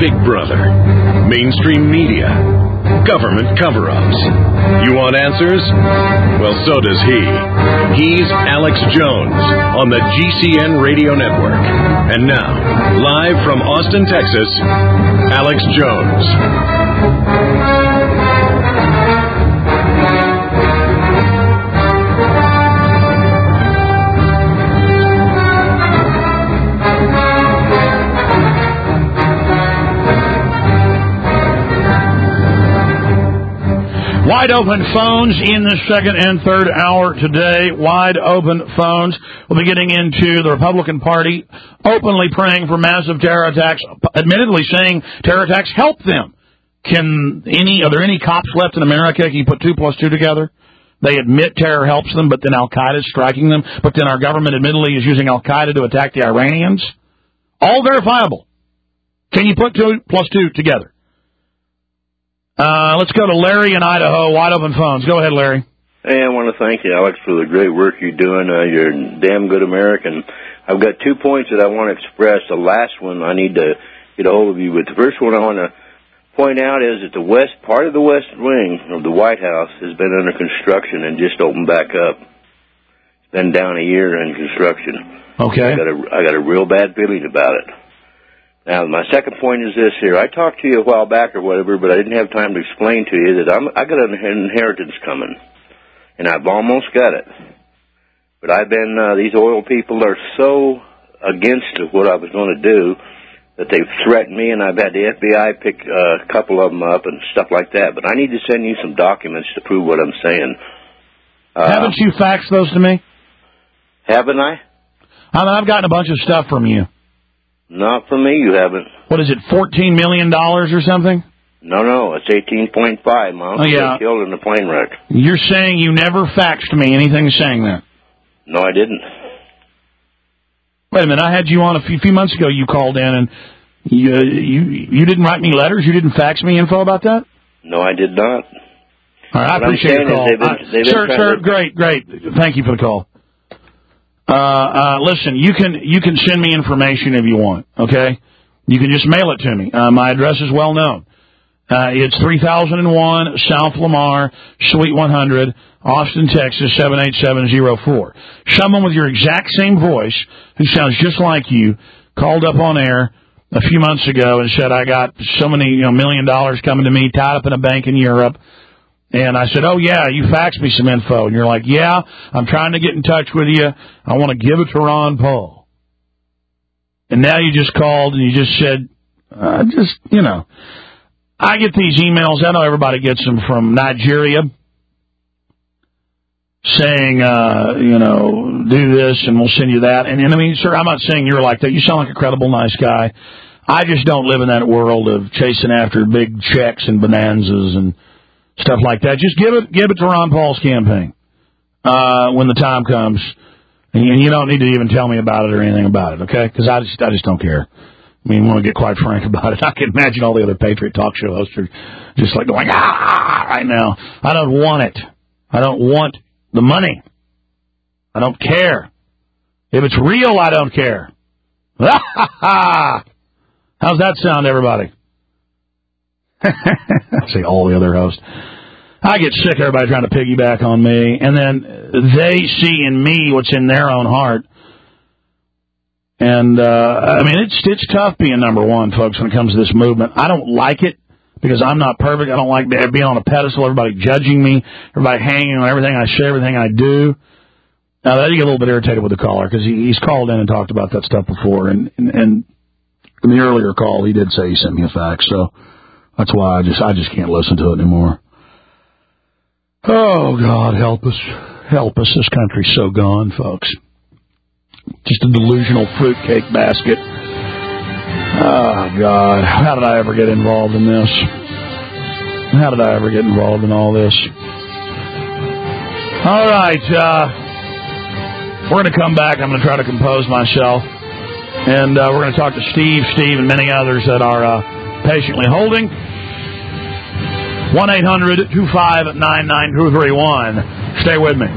Big Brother, mainstream media, government cover-ups. You want answers? Well, so does he. He's Alex Jones on the GCN Radio Network. And now, live from Austin, Texas, Alex Jones. Wide open phones in the second and third hour today. Wide open phones. We'll be getting into the Republican Party openly praying for massive terror attacks, admittedly saying terror attacks help them. Are there any cops left in America? Can you put 2 plus 2 together? They admit terror helps them, but then Al-Qaeda is striking them. But then our government admittedly is using Al-Qaeda to attack the Iranians. All verifiable. Can you put 2 plus 2 together? Let's go to Larry in Idaho. Wide open phones. Go ahead, Larry. Hey, I want to thank you, Alex, for the great work you're doing. You're a damn good American. I've got 2 points that I want to express. The last one I need to get a hold of you with. The first one I want to point out is that the part of the west wing of the White House has been under construction and just opened back up. It's been down a year in construction. Okay. I got a real bad feeling about it. Now, my second point is this here. I talked to you a while back or whatever, but I didn't have time to explain to you that I got an inheritance coming, and I've almost got it. But I've been, these oil people are so against what I was going to do that they've threatened me, and I've had the FBI pick a couple of them up and stuff like that. But I need to send you some documents to prove what I'm saying. Haven't you faxed those to me? Haven't I? I've gotten a bunch of stuff from you. Not from me, you haven't. What is it, $14 million or something? No, it's 18.5. Mom got killed in the plane wreck. You're saying you never faxed me anything saying that? No, I didn't. Wait a minute, I had you on a few months ago. You called in and you didn't write me letters? You didn't fax me info about that? No, I did not. All right, I appreciate your call. Sir, great. Thank you for the call. Listen, you can send me information if you want, okay? You can just mail it to me. My address is well known. It's 3001 South Lamar, Suite 100, Austin, Texas, 78704. Someone with your exact same voice, who sounds just like you, called up on air a few months ago and said, I got so many $1 million coming to me, tied up in a bank in Europe. And I said, oh, yeah, you faxed me some info. And you're like, yeah, I'm trying to get in touch with you. I want to give it to Ron Paul. And now you just called and you just said, I get these emails. I know everybody gets them from Nigeria saying, do this and we'll send you that. And I mean, sir, I'm not saying you're like that. You sound like a credible, nice guy. I just don't live in that world of chasing after big checks and bonanzas and stuff like that. Just give it to Ron Paul's campaign when the time comes, and you don't need to even tell me about it or anything about it, okay? Because I just don't care. I mean, want to get quite frank about it. I can imagine all the other Patriot talk show hosts are just like going right now. I don't want it. I don't want the money. I don't care. If it's real, I don't care. How's that sound, everybody? I say all the other hosts. I get sick of everybody trying to piggyback on me, and then they see in me what's in their own heart. And, I mean, it's tough being number one, folks, when it comes to this movement. I don't like it because I'm not perfect. I don't like being on a pedestal, everybody judging me, everybody hanging on everything I say, everything I do. Now, I get a little bit irritated with the caller because he's called in and talked about that stuff before. And in the earlier call, he did say he sent me a fax, so that's why I just can't listen to it anymore. Oh, God, help us. Help us. This country's so gone, folks. Just a delusional fruitcake basket. Oh, God. How did I ever get involved in this? How did I ever get involved in all this? All right. We're going to come back. I'm going to try to compose myself. And we're going to talk to Steve, and many others that are patiently holding. 1-800-259-9231. Stay with me.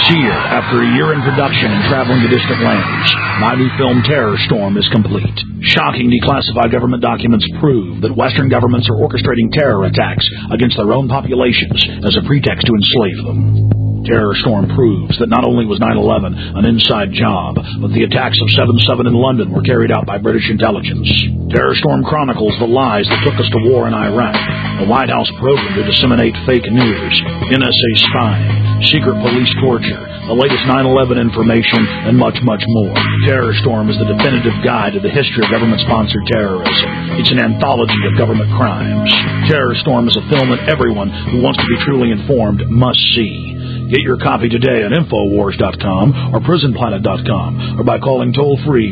Here, after a year in production and traveling to distant lands, my new film Terror Storm is complete. Shocking declassified government documents prove that Western governments are orchestrating terror attacks against their own populations as a pretext to enslave them. Terror Storm proves that not only was 9/11 an inside job, but the attacks of 7/7 in London were carried out by British intelligence. Terror Storm chronicles the lies that took us to war in Iraq, the White House program to disseminate fake news, NSA spying, secret police torture, the latest 9/11 information, and much, much more. Terror Storm is the definitive guide to the history of government-sponsored terrorism. It's an anthology of government crimes. Terror Storm is a film that everyone who wants to be truly informed must see. Get your copy today at Infowars.com or PrisonPlanet.com or by calling toll-free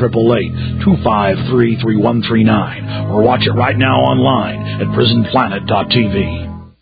1-888-253-3139 or watch it right now online at PrisonPlanet.tv.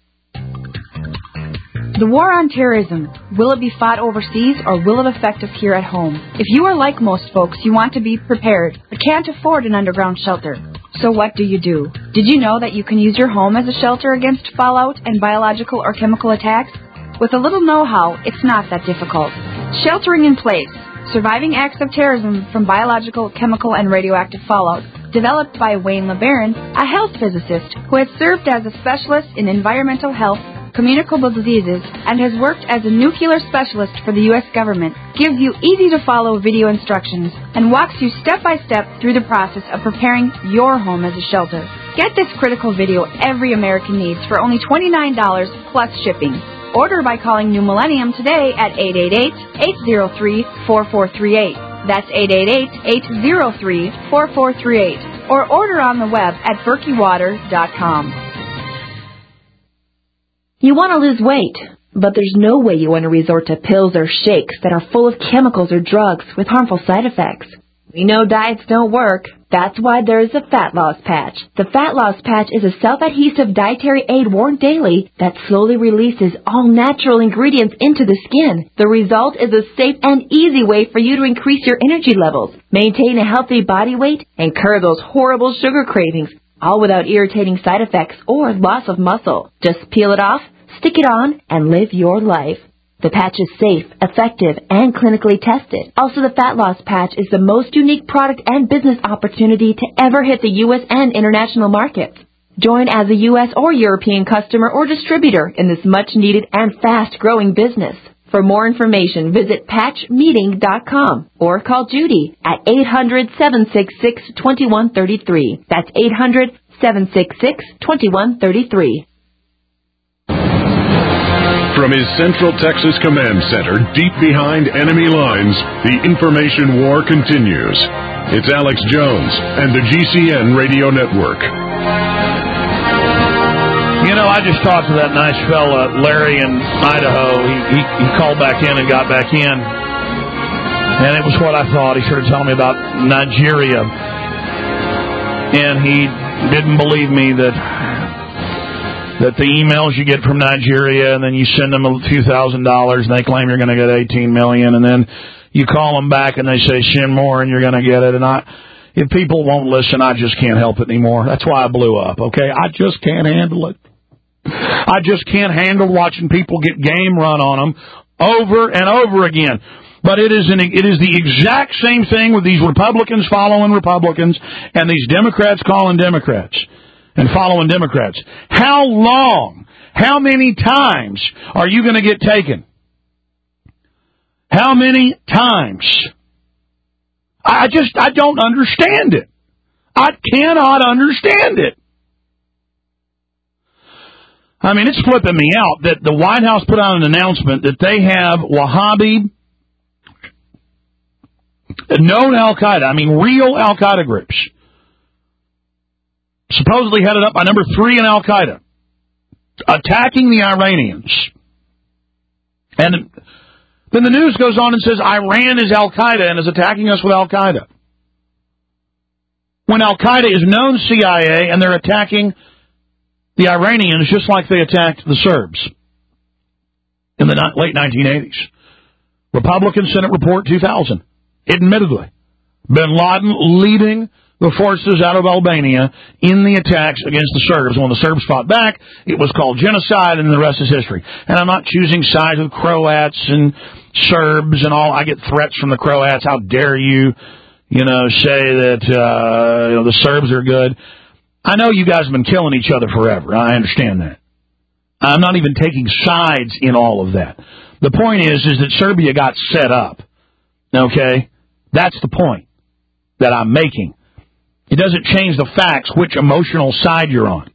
The war on terrorism, will it be fought overseas or will it affect us here at home? If you are like most folks, you want to be prepared but can't afford an underground shelter. So what do? Did you know that you can use your home as a shelter against fallout and biological or chemical attacks? With a little know-how, it's not that difficult. Sheltering in place, surviving acts of terrorism from biological, chemical, and radioactive fallout, developed by Wayne LeBaron, a health physicist who has served as a specialist in environmental health, communicable diseases, and has worked as a nuclear specialist for the U.S. government, gives you easy-to-follow video instructions and walks you step-by-step through the process of preparing your home as a shelter. Get this critical video every American needs for only $29 plus shipping. Order by calling New Millennium today at 888-803-4438. That's 888-803-4438. Or order on the web at BerkeyWater.com. You want to lose weight, but there's no way you want to resort to pills or shakes that are full of chemicals or drugs with harmful side effects. We know diets don't work. That's why there's a fat loss patch. The fat loss patch is a self-adhesive dietary aid worn daily that slowly releases all natural ingredients into the skin. The result is a safe and easy way for you to increase your energy levels, maintain a healthy body weight, and curb those horrible sugar cravings, all without irritating side effects or loss of muscle. Just peel it off, stick it on, and live your life. The patch is safe, effective, and clinically tested. Also, the Fat Loss Patch is the most unique product and business opportunity to ever hit the U.S. and international markets. Join as a U.S. or European customer or distributor in this much-needed and fast-growing business. For more information, visit patchmeeting.com or call Judy at 800-766-2133. That's 800-766-2133. From his Central Texas Command Center, deep behind enemy lines, the information war continues. It's Alex Jones and the GCN Radio Network. You know, I just talked to that nice fella, Larry, in Idaho. He called back in and got back in. And it was what I thought. He started telling me about Nigeria. And he didn't believe me that the emails you get from Nigeria, and then you send them a few $1,000s, and they claim you're going to get $18 million, and then you call them back, and they say, send more, and you're going to get it. And if people won't listen, I just can't help it anymore. That's why I blew up, okay? I just can't handle it. I just can't handle watching people get game run on them over and over again. But it is the exact same thing with these Republicans following Republicans and these Democrats calling Democrats and following Democrats. How long, how many times are you going to get taken? How many times? I don't understand it. I cannot understand it. I mean, it's flipping me out that the White House put out an announcement that they have Wahhabi, known Al-Qaeda, I mean real Al-Qaeda groups, supposedly headed up by number 3 in Al-Qaeda, attacking the Iranians. And then the news goes on and says Iran is Al-Qaeda and is attacking us with Al-Qaeda. When Al-Qaeda is known CIA and they're attacking the Iranians just like they attacked the Serbs in the late 1980s. Republican Senate Report 2000. Admittedly, bin Laden leading the forces out of Albania in the attacks against the Serbs. When the Serbs fought back, it was called genocide, and the rest is history. And I'm not choosing sides with Croats and Serbs and all. I get threats from the Croats. How dare you, say that the Serbs are good. I know you guys have been killing each other forever. I understand that. I'm not even taking sides in all of that. The point is that Serbia got set up. Okay? That's the point that I'm making. It doesn't change the facts which emotional side you're on.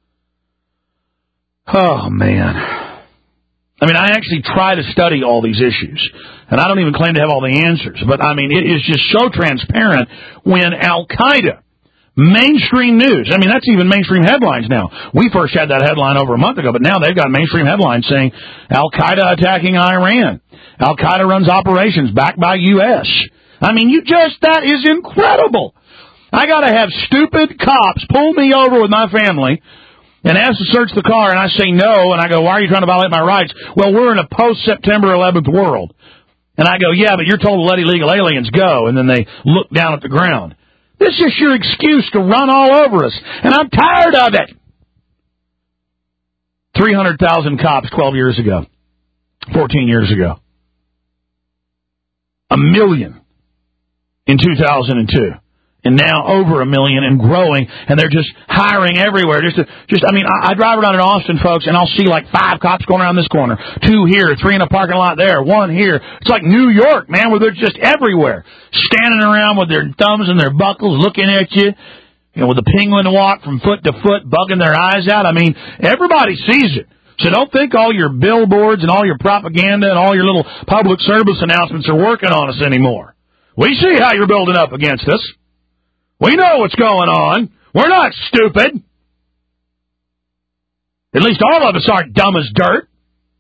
Oh, man. I mean, I actually try to study all these issues, and I don't even claim to have all the answers. But, I mean, it is just so transparent when Al-Qaeda, mainstream news, I mean, that's even mainstream headlines now. We first had that headline over a month ago, but now they've got mainstream headlines saying Al-Qaeda attacking Iran. Al-Qaeda runs operations backed by U.S. I mean, that is incredible. I got to have stupid cops pull me over with my family and ask to search the car, and I say no, and I go, why are you trying to violate my rights? Well, we're in a post-September 11th world. And I go, yeah, but you're told to let illegal aliens go, and then they look down at the ground. This is your excuse to run all over us, and I'm tired of it. 300,000 cops 12 years ago, 14 years ago. 1 million in 2002. And now over 1 million and growing, and they're just hiring everywhere. I drive around in Austin, folks, and I'll see like 5 cops going around this corner, 2 here, 3 in a parking lot there, 1 here. It's like New York, man, where they're just everywhere, standing around with their thumbs and their buckles, looking at you, with the penguin walk from foot to foot, bugging their eyes out. I mean, everybody sees it. So don't think all your billboards and all your propaganda and all your little public service announcements are working on us anymore. We see how you're building up against us. We know what's going on. We're not stupid. At least all of us aren't dumb as dirt.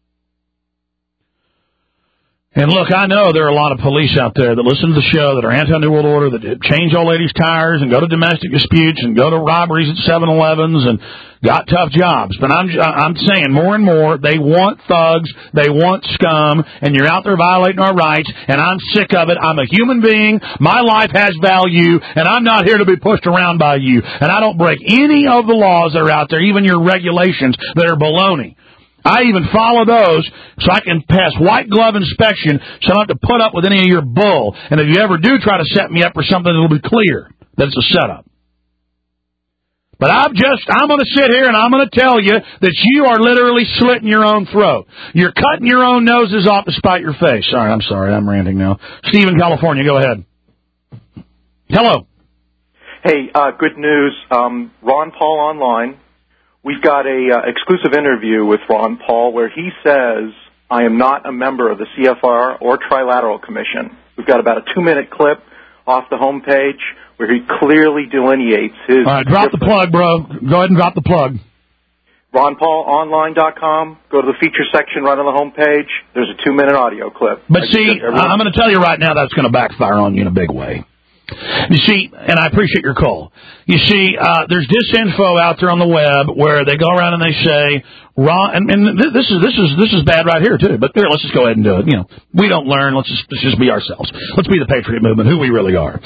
And look, I know there are a lot of police out there that listen to the show that are anti-New World Order, that change old ladies' tires and go to domestic disputes and go to robberies at 7-Elevens and got tough jobs. But I'm saying more and more, they want thugs, they want scum, and you're out there violating our rights, and I'm sick of it. I'm a human being, my life has value, and I'm not here to be pushed around by you. And I don't break any of the laws that are out there, even your regulations that are baloney. I even follow those so I can pass white glove inspection so I don't have to put up with any of your bull. And if you ever do try to set me up for something, it'll be clear that it's a setup. But I'm going to sit here and I'm going to tell you that you are literally slitting your own throat. You're cutting your own noses off to spite your face. I'm sorry, I'm ranting now. Steve in California, go ahead. Hello. Hey, good news. Ron Paul Online. We've got a exclusive interview with Ron Paul where he says, I am not a member of the CFR or Trilateral Commission. We've got about a 2-minute clip off the homepage where he clearly delineates his... All right, drop the plug, bro. Go ahead and drop the plug. RonPaulOnline.com. Go to the feature section right on the homepage. There's a 2-minute audio clip. But see, I'm going to tell you right now that's going to backfire on you in a big way. You see, and I appreciate your call. You see, there's disinfo out there on the web where they go around and they say, Ron, and this is bad right here too. But here, let's just go ahead and do it. We don't learn. Let's just be ourselves. Let's be the Patriot Movement, who we really are.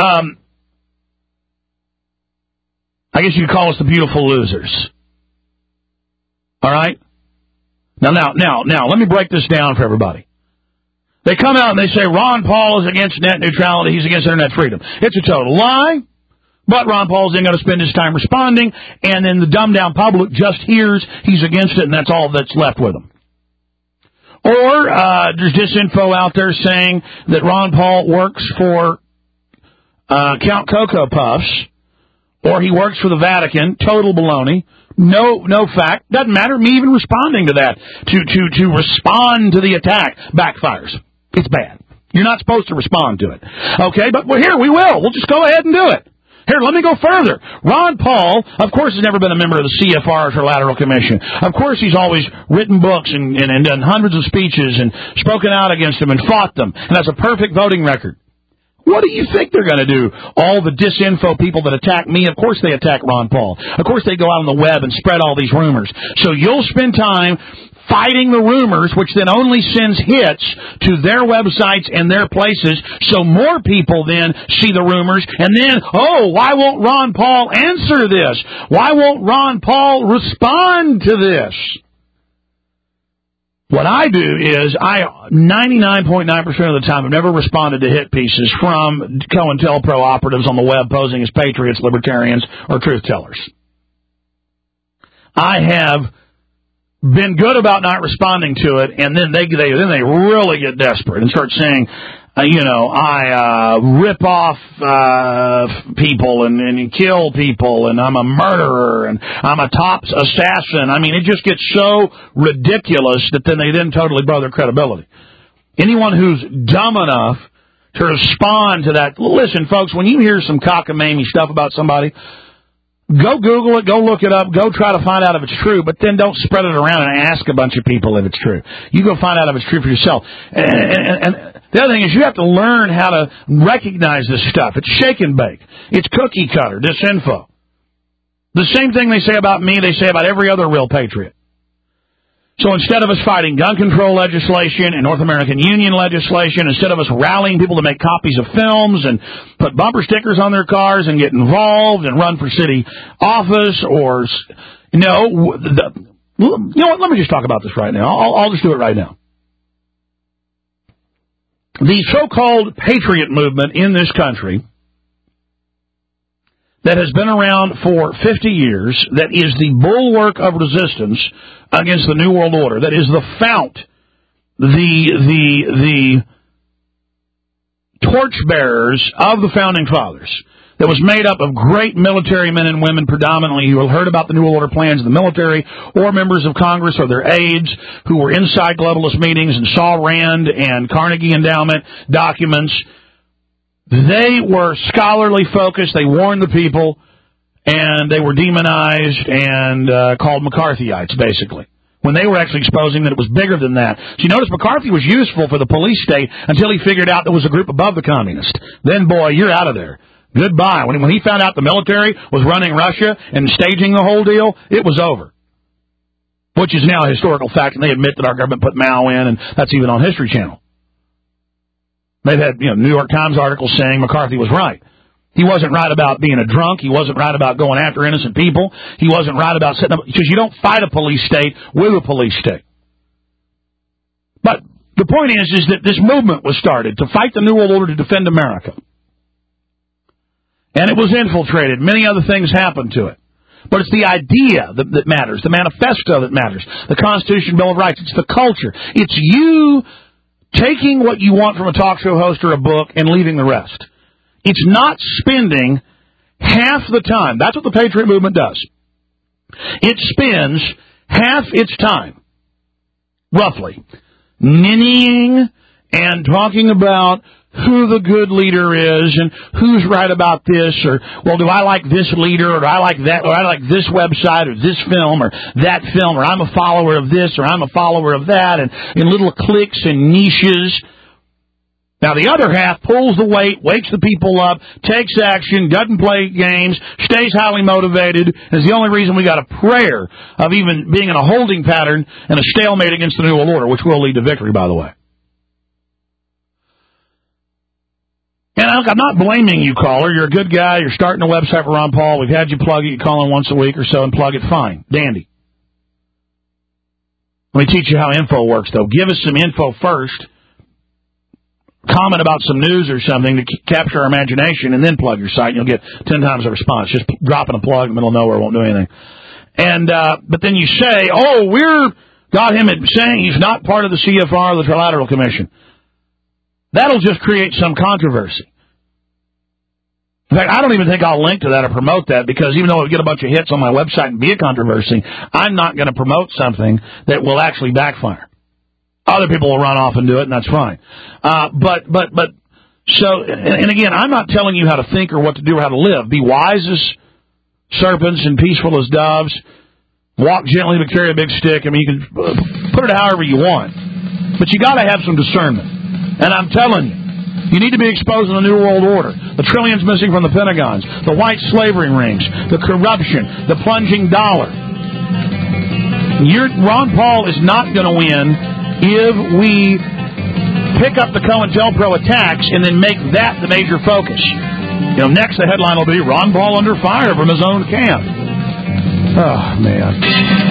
I guess you could call us the beautiful losers. All right. Now, let me break this down for everybody. They come out and they say Ron Paul is against net neutrality, he's against internet freedom. It's a total lie, but Ron Paul's then going to spend his time responding, and then the dumbed-down public just hears he's against it, and that's all that's left with him. Or there's disinfo out there saying that Ron Paul works for Count Cocoa Puffs, or he works for the Vatican. Total baloney. No fact. Doesn't matter. Me even responding to that, to respond to the attack, backfires. It's bad. You're not supposed to respond to it. Okay, but here, we will. We'll just go ahead and do it. Here, let me go further. Ron Paul, of course, has never been a member of the CFR or Trilateral Commission. Of course, he's always written books and done hundreds of speeches and spoken out against them and fought them. And that's a perfect voting record. What do you think they're going to do? All the disinfo people that attack me, of course they attack Ron Paul. Of course they go out on the web and spread all these rumors. So you'll spend time fighting the rumors, which then only sends hits to their websites and their places, so more people then see the rumors, and then, why won't Ron Paul answer this? Why won't Ron Paul respond to this? What I do is 99.9% of the time, have never responded to hit pieces from COINTELPRO operatives on the web posing as patriots, libertarians, or truth tellers. I have been good about not responding to it, and then they really get desperate and start saying, I rip off people and kill people, and I'm a murderer, and I'm a top assassin. I mean, it just gets so ridiculous that they totally blow their credibility. Anyone who's dumb enough to respond to that, listen, folks, when you hear some cockamamie stuff about somebody, go Google it, go look it up, go try to find out if it's true, but then don't spread it around and ask a bunch of people if it's true. You go find out if it's true for yourself. And the other thing is you have to learn how to recognize this stuff. It's shake and bake. It's cookie cutter, disinfo. The same thing they say about me, they say about every other real patriot. So instead of us fighting gun control legislation and North American Union legislation, instead of us rallying people to make copies of films and put bumper stickers on their cars and get involved and run for city office or, you know what, let me just talk about this right now. I'll just do it right now. The so-called patriot movement in this country that has been around for 50 years, that is the bulwark of resistance against the New World Order, that is the fount, the torchbearers of the Founding Fathers, that was made up of great military men and women predominantly who heard about the New World Order plans of the military, or members of Congress or their aides who were inside globalist meetings and saw Rand and Carnegie Endowment documents. They were scholarly focused, they warned the people, and they were demonized and called McCarthyites, basically, when they were actually exposing that it was bigger than that. So you notice McCarthy was useful for the police state until he figured out there was a group above the communists. Then, boy, you're out of there. Goodbye. When he found out the military was running Russia and staging the whole deal, it was over. Which is now a historical fact, and they admit that our government put Mao in, and that's even on History Channel. They've had New York Times articles saying McCarthy was right. He wasn't right about being a drunk. He wasn't right about going after innocent people. He wasn't right about setting up... Because you don't fight a police state with a police state. But the point is that this movement was started to fight the New World Order, to defend America. And it was infiltrated. Many other things happened to it. But it's the idea that matters, the manifesto that matters, the Constitution, Bill of Rights. It's the culture. It's you taking what you want from a talk show host or a book and leaving the rest. It's not spending half the time. That's what the Patriot Movement does. It spends half its time, roughly, ninnying and talking about who the good leader is and who's right about this, or, well, do I like this leader, or do I like that, or I like this website, or this film, or that film, or I'm a follower of this, or I'm a follower of that, and in little cliques and niches. Now, the other half pulls the weight, wakes the people up, takes action, doesn't play games, stays highly motivated, is the only reason we got a prayer of even being in a holding pattern and a stalemate against the New World Order, which will lead to victory, by the way. And I'm not blaming you, caller. You're a good guy. You're starting a website for Ron Paul. We've had you plug it. You call in once a week or so and plug it. Fine. Dandy. Let me teach you how info works, though. Give us some info first. Comment about some news or something to capture our imagination, and then plug your site, and you'll get 10 times the response. Just dropping a plug in the middle of nowhere won't do anything. And but then you say, we're got him saying he's not part of the CFR or the Trilateral Commission. That'll just create some controversy. In fact, I don't even think I'll link to that or promote that, because even though it'll get a bunch of hits on my website and be a controversy, I'm not going to promote something that will actually backfire. Other people will run off and do it, and that's fine. So, and again, I'm not telling you how to think or what to do or how to live. Be wise as serpents and peaceful as doves. Walk gently but carry a big stick. I mean, you can put it however you want. But you got to have some discernment. And I'm telling you need to be exposed to the New World Order, the trillions missing from the Pentagons, the white slavery rings, the corruption, the plunging dollar. Ron Paul is not going to win if we pick up the COINTELPRO attacks and then make that the major focus. Next the headline will be Ron Paul under fire from his own camp. Oh, man.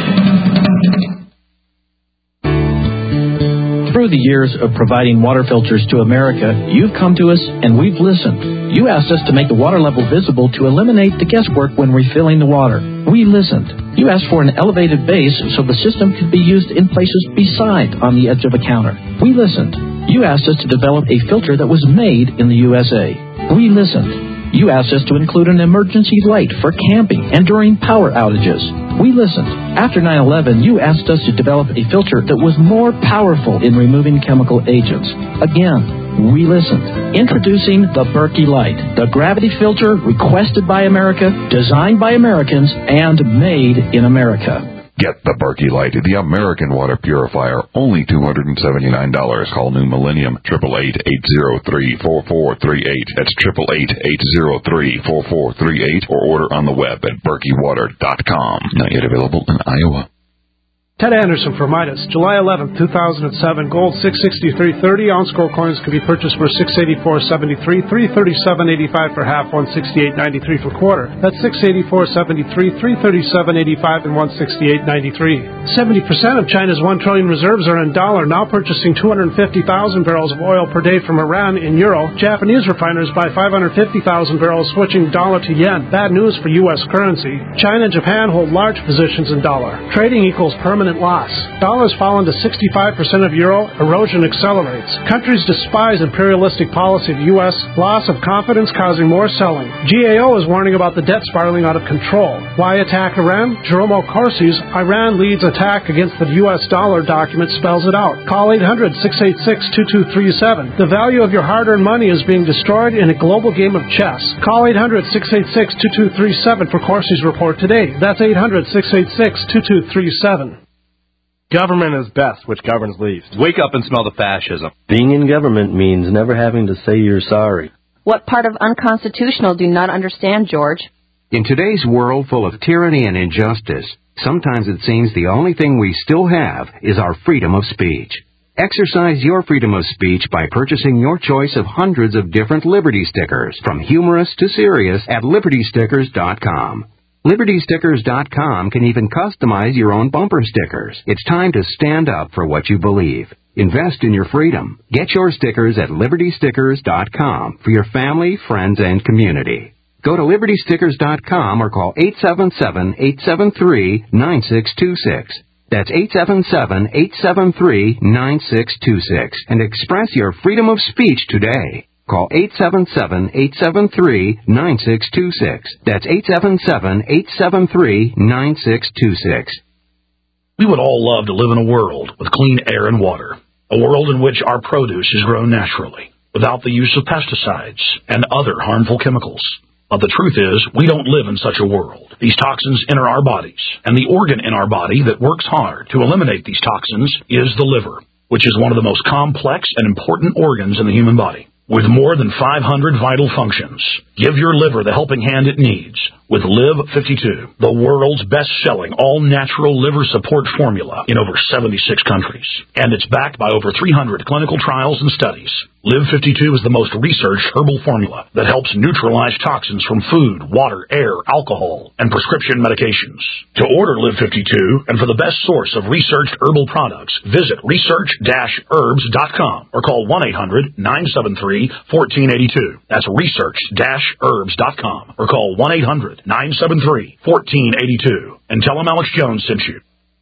Through the years of providing water filters to America, you've come to us and we've listened. You asked us to make the water level visible to eliminate the guesswork when refilling the water. We listened. You asked for an elevated base so the system could be used in places beside on the edge of a counter. We listened. You asked us to develop a filter that was made in the USA. We listened. You asked us to include an emergency light for camping and during power outages. We listened. After 9/11, you asked us to develop a filter that was more powerful in removing chemical agents. Again, we listened. Introducing the Berkey Light, the gravity filter requested by America, designed by Americans, and made in America. Get the Berkey Light, the American water purifier, only $279. Call New Millennium, 888-803-4438. That's 888-803-4438, or order on the web at BerkeyWater.com. Not yet available in Iowa. Ted Anderson for Midas, July 11, 2007. Gold $663.30. Ounce gold coins can be purchased for $684.73, $337.85 for half, $168.93 for quarter. That's $684.73, $337.85, and $168.93. 70% of China's 1 trillion reserves are in dollar, now purchasing 250,000 barrels of oil per day from Iran in euro. Japanese refiners buy 550,000 barrels, switching dollar to yen. Bad news for U.S. currency. China and Japan hold large positions in dollar. Trading equals permanent loss. Dollar's fallen to 65% of euro. Erosion accelerates. Countries despise imperialistic policy of U.S. Loss of confidence causing more selling. GAO is warning about the debt spiraling out of control. Why attack Iran? Jerome Corsi's Iran leads attack against the U.S. dollar document spells it out. Call 800-686-2237. The value of your hard-earned money is being destroyed in a global game of chess. Call 800-686-2237 for Corsi's report today. That's 800-686-2237. Government is best, which governs least. Wake up and smell the fascism. Being in government means never having to say you're sorry. What part of unconstitutional do you not understand, George? In today's world full of tyranny and injustice, sometimes it seems the only thing we still have is our freedom of speech. Exercise your freedom of speech by purchasing your choice of hundreds of different Liberty stickers, from humorous to serious, at LibertyStickers.com. LibertyStickers.com can even customize your own bumper stickers. It's time to stand up for what you believe. Invest in your freedom. Get your stickers at LibertyStickers.com for your family, friends, and community. Go to LibertyStickers.com or call 877-873-9626. That's 877-873-9626 and express your freedom of speech today. Call 877-873-9626. That's 877-873-9626. We would all love to live in a world with clean air and water, a world in which our produce is grown naturally, without the use of pesticides and other harmful chemicals. But the truth is, we don't live in such a world. These toxins enter our bodies, and the organ in our body that works hard to eliminate these toxins is the liver, which is one of the most complex and important organs in the human body. With more than 500 vital functions, give your liver the helping hand it needs with Live 52, the world's best-selling all-natural liver support formula in over 76 countries. And it's backed by over 300 clinical trials and studies. Live 52 is the most researched herbal formula that helps neutralize toxins from food, water, air, alcohol, and prescription medications. To order Live 52 and for the best source of researched herbal products, visit research-herbs.com or call 1-800-973-1482. That's research-herbs.com or call 1-800-973-1482 and tell them Alex Jones sent you.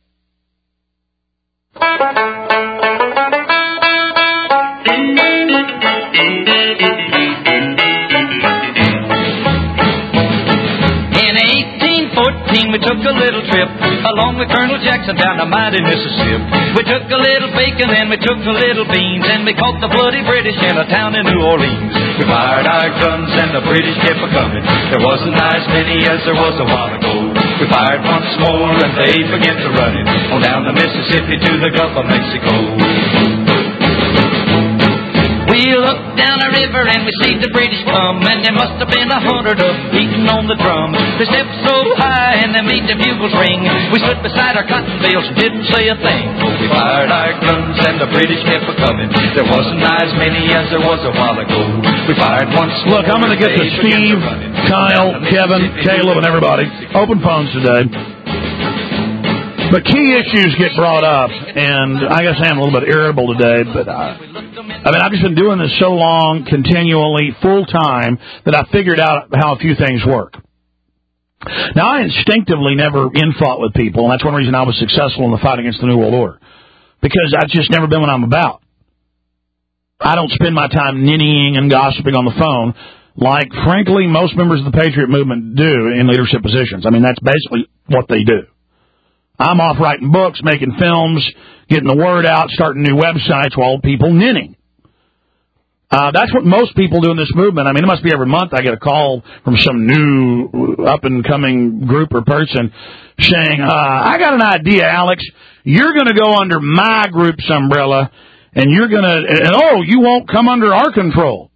We took a little trip along with Colonel Jackson down the mighty Mississippi. We took a little bacon and we took a little beans, and we caught the bloody British in a town in New Orleans. We fired our guns and the British kept a-coming. There wasn't as many as there was a while ago. We fired once more and they began to run it on down the Mississippi to the Gulf of Mexico. We We looked down the river and we see the British come, and there must have been 100 of them beating on the drum. They stepped so high and they made the bugles ring. We stood beside our cotton bales and didn't say a thing. We fired our guns and the British kept a-coming. There wasn't as many as there was a while ago. We fired once. Look, I'm going to get to Steve, Kyle, Kevin, Caleb, and everybody. Open phones today. But key issues get brought up, and I guess I'm a little bit irritable today, but I've just been doing this so long, continually, full-time, that I figured out how a few things work. Now, I instinctively never in-fought with people, and that's one reason I was successful in the fight against the New World Order, because I've just never been what I'm about. I don't spend my time ninnying and gossiping on the phone like, frankly, most members of the Patriot movement do in leadership positions. I mean, that's basically what they do. I'm off writing books, making films, getting the word out, starting new websites while people ninning. That's what most people do in this movement. I mean, it must be every month I get a call from some new up-and-coming group or person saying, I got an idea, Alex. You're going to go under my group's umbrella, and you're going to, you won't come under our control.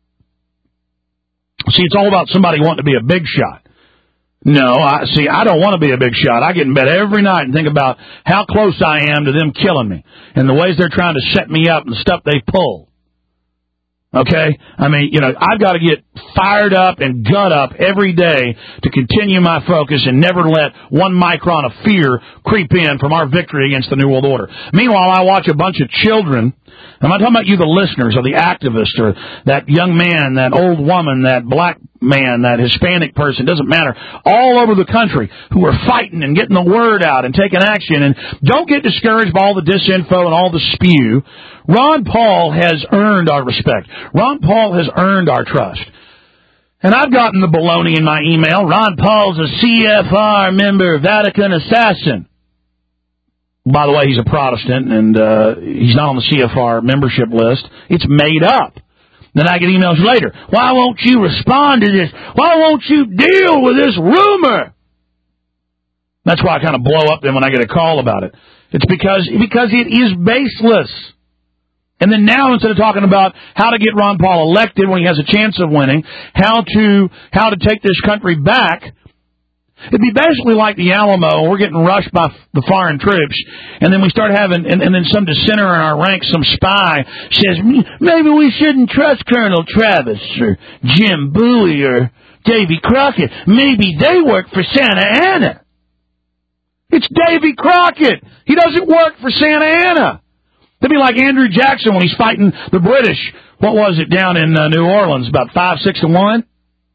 See, it's all about somebody wanting to be a big shot. No, I don't want to be a big shot. I get in bed every night and think about how close I am to them killing me and the ways they're trying to set me up and the stuff they pull. Okay? I mean, I've got to get fired up and gut up every day to continue my focus and never let one micron of fear creep in from our victory against the New World Order. Meanwhile, I watch a bunch of children. I'm not talking about you, the listeners, or the activists, or that young man, that old woman, that black man, that Hispanic person, doesn't matter, all over the country who are fighting and getting the word out and taking action. And don't get discouraged by all the disinfo and all the spew. Ron Paul has earned our respect. Ron Paul has earned our trust. And I've gotten the baloney in my email. Ron Paul's a CFR member, Vatican assassin. By the way, he's a Protestant, and he's not on the CFR membership list. It's made up. Then I get emails later. Why won't you respond to this? Why won't you deal with this rumor? That's why I kind of blow up then when I get a call about it. It's because it is baseless. And then now, instead of talking about how to get Ron Paul elected when he has a chance of winning, how to take this country back, it'd be basically like the Alamo. We're getting rushed by the foreign troops, and then we start having, and then some dissenter in our ranks, some spy, says, maybe we shouldn't trust Colonel Travis or Jim Bowie or Davy Crockett. Maybe they work for Santa Anna. It's Davy Crockett. He doesn't work for Santa Anna. It'd be like Andrew Jackson when he's fighting the British. What was it down in New Orleans, about 5-6-1?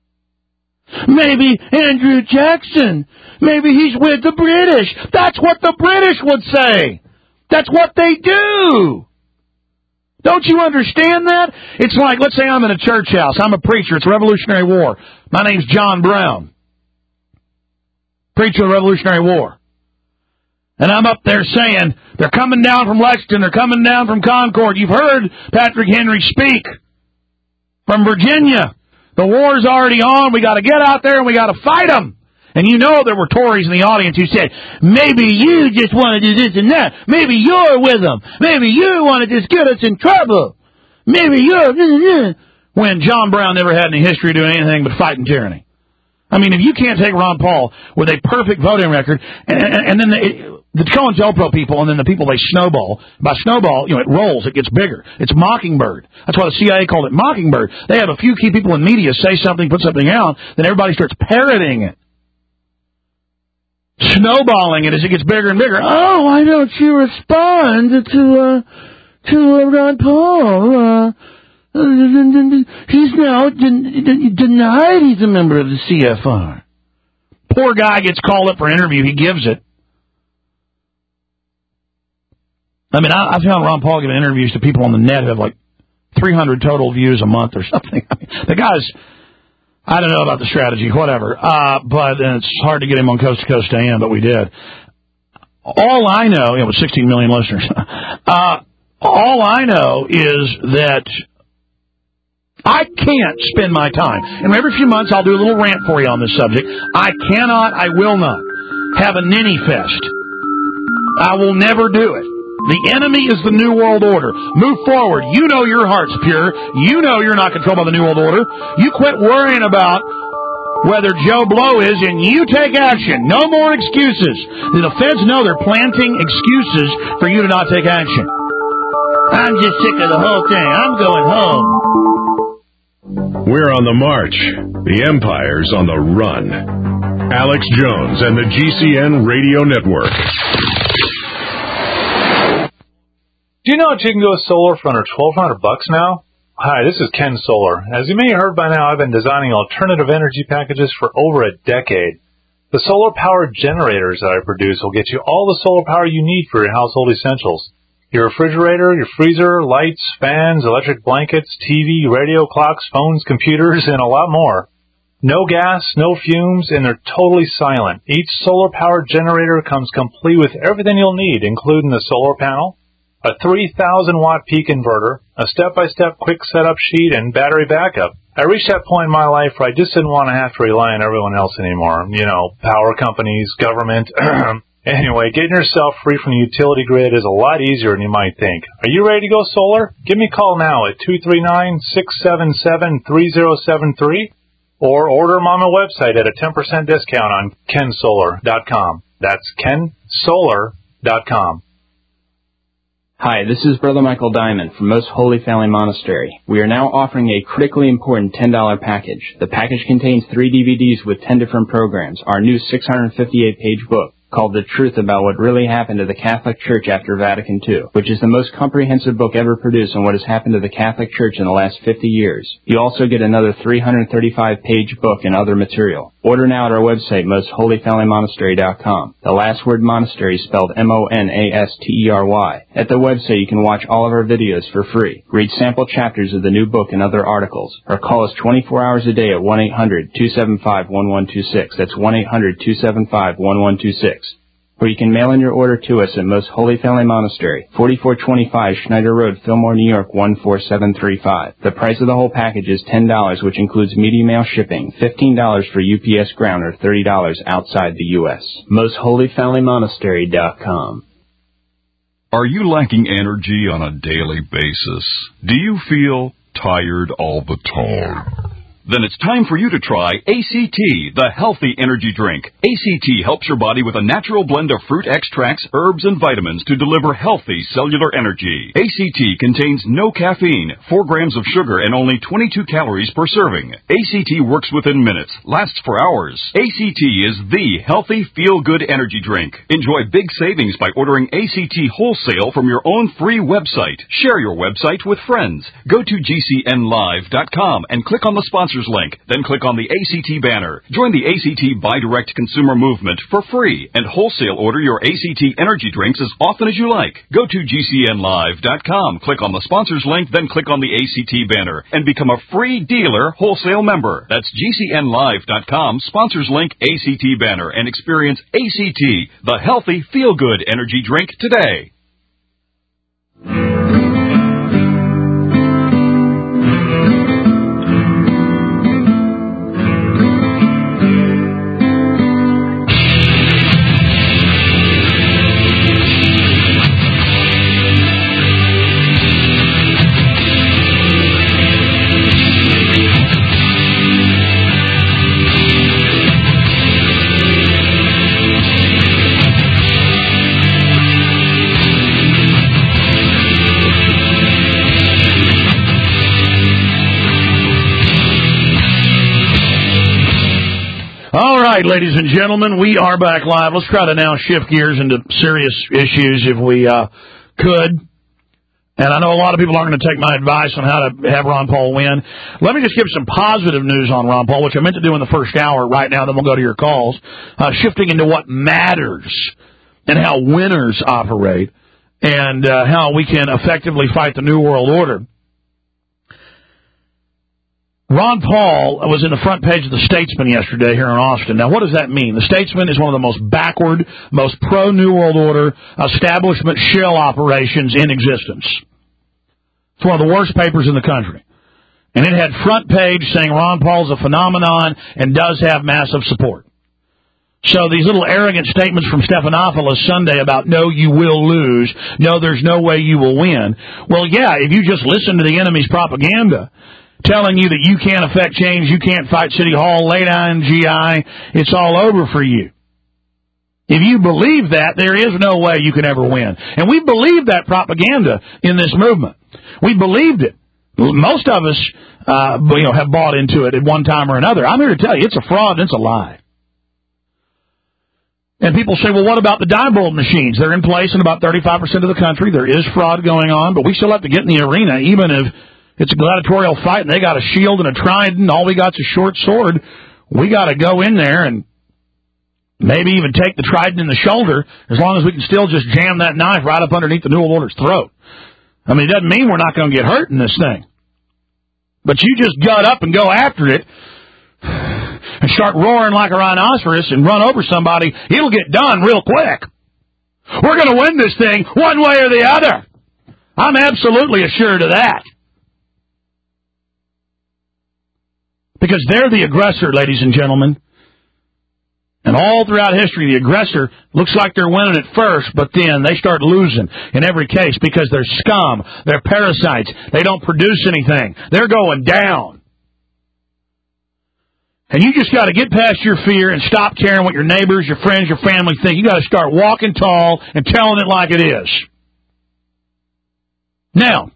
Maybe Andrew Jackson. Maybe he's with the British. That's what the British would say. That's what they do. Don't you understand that? It's like, let's say I'm in a church house. I'm a preacher. It's Revolutionary War. My name's John Brown. Preacher of the Revolutionary War. And I'm up there saying, they're coming down from Lexington. They're coming down from Concord. You've heard Patrick Henry speak from Virginia. The war's already on. We got to get out there and we got to fight them. And you know there were Tories in the audience who said, maybe you just want to do this and that. Maybe you're with them. Maybe you want to just get us in trouble. Maybe you're... When John Brown never had any history doing anything but fighting tyranny. I mean, if you can't take Ron Paul with a perfect voting record, and then the COINTELPRO people, and then the people they snowball. By snowball, it rolls, it gets bigger. It's Mockingbird. That's why the CIA called it Mockingbird. They have a few key people in media say something, put something out, then everybody starts parroting it. Snowballing it as it gets bigger and bigger. Oh, why don't you respond to Ron Paul? He's now denied he's a member of the CFR. Poor guy gets called up for an interview. He gives it. I mean, I found Ron Paul giving interviews to people on the net who have like 300 total views a month or something. I mean, the guy's, I don't know about the strategy, whatever. But it's hard to get him on Coast to Coast AM, but we did. All I know, with 16 million listeners, all I know is that I can't spend my time. And every few months I'll do a little rant for you on this subject. I cannot, I will not have a ninny fest. I will never do it. The enemy is the New World Order. Move forward. You know your heart's pure. You know you're not controlled by the New World Order. You quit worrying about whether Joe Blow is, and you take action. No more excuses. The feds know they're planting excuses for you to not take action. I'm just sick of the whole thing. I'm going home. We're on the march. The empire's on the run. Alex Jones and the GCN Radio Network. Do you know that you can go solar for under $1,200 now? Hi, this is Ken Solar. As you may have heard by now, I've been designing alternative energy packages for over a decade. The solar-powered generators that I produce will get you all the solar power you need for your household essentials. Your refrigerator, your freezer, lights, fans, electric blankets, TV, radio, clocks, phones, computers, and a lot more. No gas, no fumes, and they're totally silent. Each solar-powered generator comes complete with everything you'll need, including the solar panel, a 3,000-watt peak inverter, a step-by-step quick setup sheet, and battery backup. I reached that point in my life where I just didn't want to have to rely on everyone else anymore. You know, power companies, government. Anyway, getting yourself free from the utility grid is a lot easier than you might think. Are you ready to go solar? Give me a call now at 239-677-3073 or order them on my website at a 10% discount on kensolar.com. That's kensolar.com. Hi, this is Brother Michael Diamond from Most Holy Family Monastery. We are now offering a critically important $10 package. The package contains 3 DVDs with 10 different programs, our new 658-page book, called The Truth About What Really Happened to the Catholic Church After Vatican II, which is the most comprehensive book ever produced on what has happened to the Catholic Church in the last 50 years. You also get another 335-page book and other material. Order now at our website, mostholyfamilymonastery.com. The last word monastery is spelled M-O-N-A-S-T-E-R-Y. At the website, you can watch all of our videos for free, read sample chapters of the new book and other articles, or call us 24 hours a day at 1-800-275-1126. That's 1-800-275-1126. Or you can mail in your order to us at Most Holy Family Monastery, 4425 Schneider Road, Fillmore, New York, 14735. The price of the whole package is $10, which includes media mail shipping, $15 for UPS ground, or $30 outside the U.S. MostHolyFamilyMonastery.com. Are you lacking energy on a daily basis? Do you feel tired all the time? Then it's time for you to try ACT, the healthy energy drink. ACT helps your body with a natural blend of fruit extracts, herbs, and vitamins to deliver healthy cellular energy. ACT contains no caffeine, 4 grams of sugar, and only 22 calories per serving. ACT works within minutes, lasts for hours. ACT is the healthy, feel-good energy drink. Enjoy big savings by ordering ACT wholesale from your own free website. Share your website with friends. Go to GCNlive.com and click on the sponsor link, then click on the ACT banner. Join the ACT Buy Direct consumer movement for free and wholesale order your ACT energy drinks as often as you like. Go to GCNlive.com, click on the sponsors link, then click on the ACT banner and become a free dealer wholesale member. That's GCNlive.com, sponsors link, ACT banner, and experience ACT, the healthy, feel-good energy drink today. Ladies and gentlemen, we are back live. Let's try to now shift gears into serious issues if we could. And I know a lot of people aren't going to take my advice on how to have Ron Paul win. Let me just give some positive news on Ron Paul, which I meant to do in the first hour right now, then we'll go to your calls. Shifting into what matters and how winners operate and how we can effectively fight the New World Order. Ron Paul was in the front page of the Statesman yesterday here in Austin. Now, what does that mean? The Statesman is one of the most backward, most pro-New World Order establishment shell operations in existence. It's one of the worst papers in the country. And it had front page saying Ron Paul's a phenomenon and does have massive support. So these little arrogant statements from Stephanopoulos Sunday about, no, you will lose, no, there's no way you will win. Well, yeah, if you just listen to the enemy's propaganda telling you that you can't affect change, you can't fight City Hall, lay down GI, it's all over for you. If you believe that, there is no way you can ever win. And we believe that propaganda in this movement. We believed it. Most of us have bought into it at one time or another. I'm here to tell you, it's a fraud and it's a lie. And people say, well, what about the Diebold machines? They're in place in about 35% of the country. There is fraud going on, but we still have to get in the arena, even if it's a gladiatorial fight and they got a shield and a trident, all we got's a short sword. We got to go in there and maybe even take the trident in the shoulder, as long as we can still just jam that knife right up underneath the New World Order's throat. I mean, it doesn't mean we're not going to get hurt in this thing. But you just gut up and go after it and start roaring like a rhinoceros and run over somebody, it'll get done real quick. We're going to win this thing one way or the other. I'm absolutely assured of that. Because they're the aggressor, ladies and gentlemen. And all throughout history, the aggressor looks like they're winning at first, but then they start losing in every case because they're scum, they're parasites, they don't produce anything. They're going down. And you just got to get past your fear and stop caring what your neighbors, your friends, your family think. You got to start walking tall and telling it like it is. Now,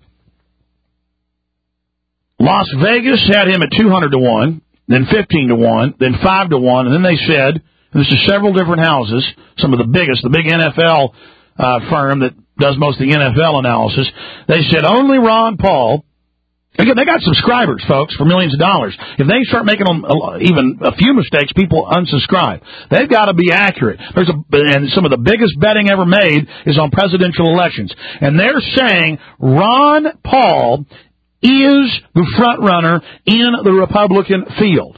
Las Vegas had him at 200-1, then 15-1, then 5-1, and then they said, and this is several different houses, some of the biggest, the big NFL firm that does most of the NFL analysis, they said only Ron Paul. Again, they got subscribers, folks, for millions of dollars. If they start making them even a few mistakes, people unsubscribe. They've got to be accurate. And some of the biggest betting ever made is on presidential elections. And they're saying Ron Paul is the front runner in the Republican field.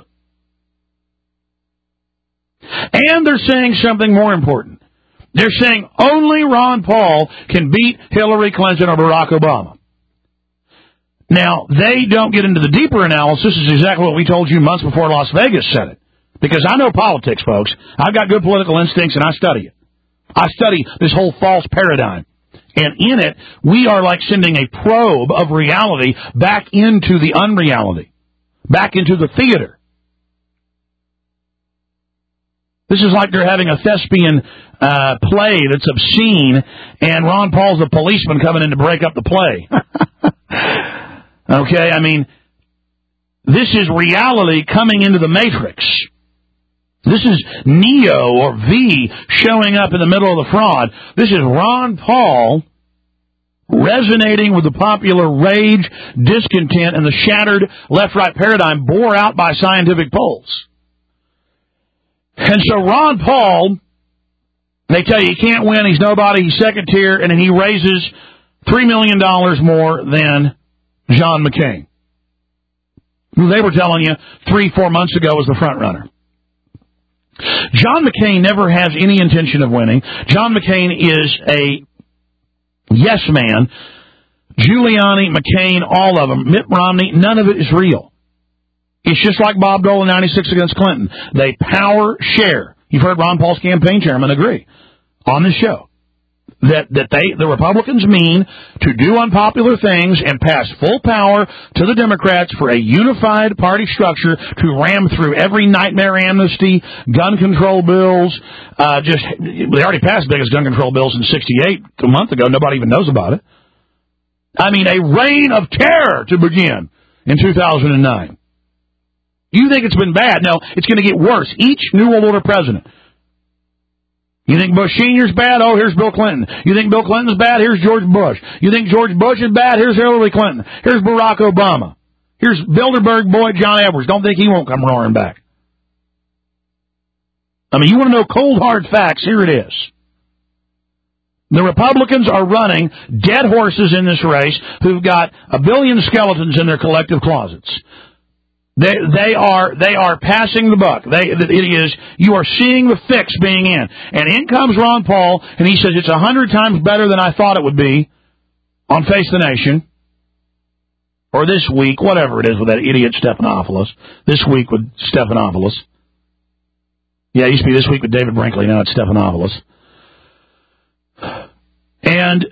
And they're saying something more important. They're saying only Ron Paul can beat Hillary Clinton or Barack Obama. Now, they don't get into the deeper analysis. This is exactly what we told you months before Las Vegas said it. Because I know politics, folks. I've got good political instincts, and I study it. I study this whole false paradigm. And in it, we are like sending a probe of reality back into the unreality, back into the theater. This is like they're having a thespian play that's obscene, and Ron Paul's the policeman coming in to break up the play. Okay, I mean, this is reality coming into the Matrix. This is Neo or V showing up in the middle of the fraud. This is Ron Paul resonating with the popular rage, discontent, and the shattered left-right paradigm bore out by scientific polls. And so Ron Paul, they tell you he can't win, he's nobody, he's second tier, and then he raises $3 million more than John McCain, who they were telling you 3-4 months ago was the front runner. John McCain never has any intention of winning. John McCain is a yes man. Giuliani, McCain, all of them. Mitt Romney, none of it is real. It's just like Bob Dole in 96 against Clinton. They power share. You've heard Ron Paul's campaign chairman agree on this show that the Republicans mean to do unpopular things and pass full power to the Democrats for a unified party structure to ram through every nightmare amnesty, gun control bills. They already passed the biggest gun control bills in 68 a month ago. Nobody even knows about it. I mean, a reign of terror to begin in 2009. You think it's been bad? No, it's going to get worse. Each New World Order president. You think Bush Sr.'s bad? Oh, here's Bill Clinton. You think Bill Clinton's bad? Here's George Bush. You think George Bush is bad? Here's Hillary Clinton. Here's Barack Obama. Here's Bilderberg boy John Edwards. Don't think he won't come roaring back. I mean, you want to know cold, hard facts? Here it is. The Republicans are running dead horses in this race who've got a billion skeletons in their collective closets. They are passing the buck. You are seeing the fix being in. And in comes Ron Paul, and he says it's 100 times better than I thought it would be on Face the Nation. Or this week, whatever it is with that idiot Stephanopoulos. This week with Stephanopoulos. Yeah, it used to be This Week with David Brinkley. Now it's Stephanopoulos. And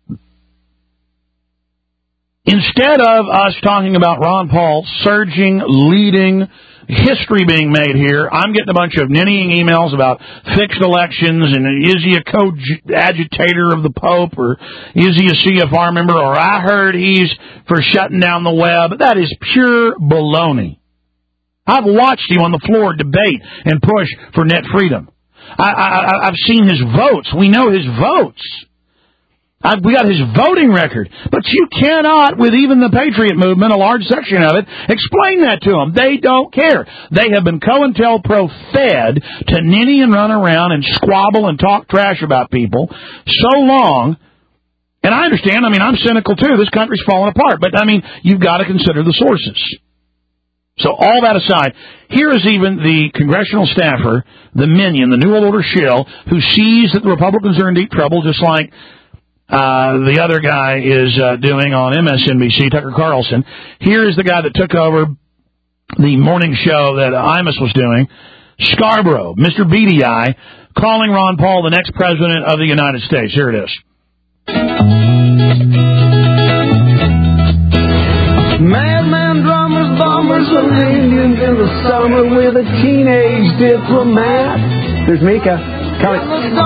instead of us talking about Ron Paul surging, leading, history being made here, I'm getting a bunch of ninnying emails about fixed elections and is he a co-agitator of the Pope or is he a CFR member or I heard he's for shutting down the web. That is pure baloney. I've watched him on the floor debate and push for net freedom. I've seen his votes. We know his votes. We got his voting record. But you cannot, with even the Patriot movement, a large section of it, explain that to them. They don't care. They have been COINTELPRO fed to ninny and run around and squabble and talk trash about people so long. And I understand. I mean, I'm cynical too. This country's falling apart. But, I mean, you've got to consider the sources. So all that aside, here is even the congressional staffer, the minion, the New World Order shill, who sees that the Republicans are in deep trouble, just like the other guy is doing on MSNBC, Tucker Carlson. Here is the guy that took over the morning show that Imus was doing, Scarborough, Mr. Beady Eye, calling Ron Paul the next president of the United States. Here it is. Madman drummers, bombers, and Indians in the summer with a teenage diplomat. There's Mika. Are we